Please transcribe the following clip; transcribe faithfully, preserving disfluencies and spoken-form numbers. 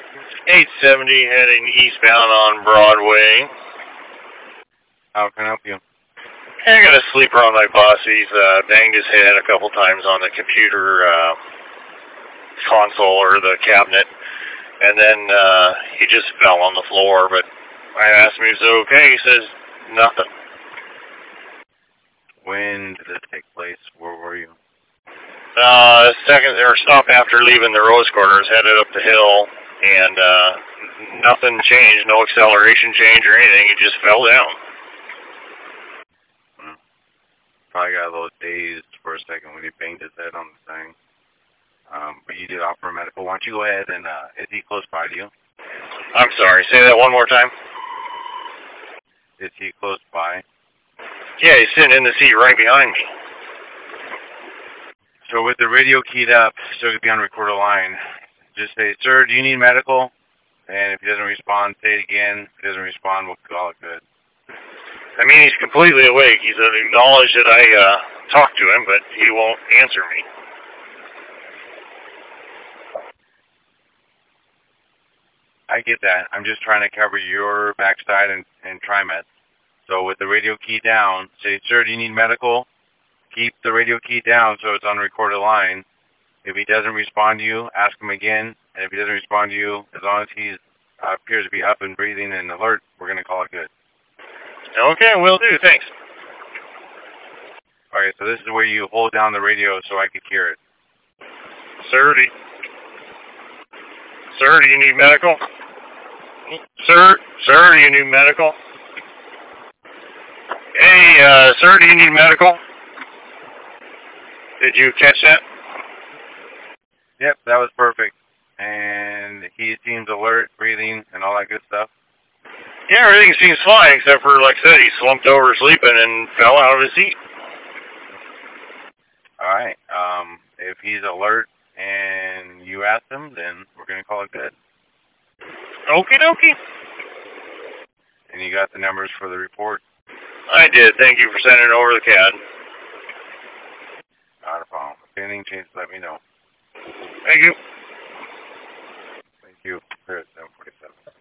eight seventy heading eastbound on Broadway. How can I help you? I got a sleeper on my bus. He's uh, banged his head a couple times on the computer uh, console or the cabinet, and then uh, he just fell on the floor. But I asked him if he was okay. He says nothing. When did this take place? Where were you? Uh, second or stop after leaving the Rose Quarters, headed up the hill, and uh, nothing changed. No acceleration change or anything. He just fell down. Probably got a little dazed for a second when he banged his head on the thing. Um, but you did offer medical. Why don't you go ahead and, uh, is he close by to you? I'm sorry, say that one more time. Is he close by? Yeah, he's sitting in the seat right behind me. So with the radio keyed up, so it could be on recorded line, just say, sir, do you need medical? And if he doesn't respond, say it again. If he doesn't respond, we'll call it good. I mean, he's completely awake. He's acknowledged that I uh, talked to him, but he won't answer me. I get that. I'm just trying to cover your backside and, and TriMet. So with the radio key down, say, sir, do you need medical? Keep the radio key down so it's on recorded line. If he doesn't respond to you, ask him again. And if he doesn't respond to you, as long as he uh, appears to be up and breathing and alert, we're going to call it good. Okay, will do. Thanks. All right, so this is where you hold down the radio so I could hear it. Sir, do you, sir, do you need medical? Sir, sir, do you need medical? Hey, uh, sir, do you need medical? Did you catch that? Yep, that was perfect. And he seems alert, breathing, and all that good stuff. Yeah, everything seems fine, except for, like I said, he slumped over sleeping and fell out of his seat. All right. Um, if he's alert and you ask him, then we're going to call it good. Okie dokie. And you got the numbers for the report? I did. Thank you for sending over the C A D. Not a problem. If anything changes, let me know. Thank you. Thank you. Here at seven forty-seven.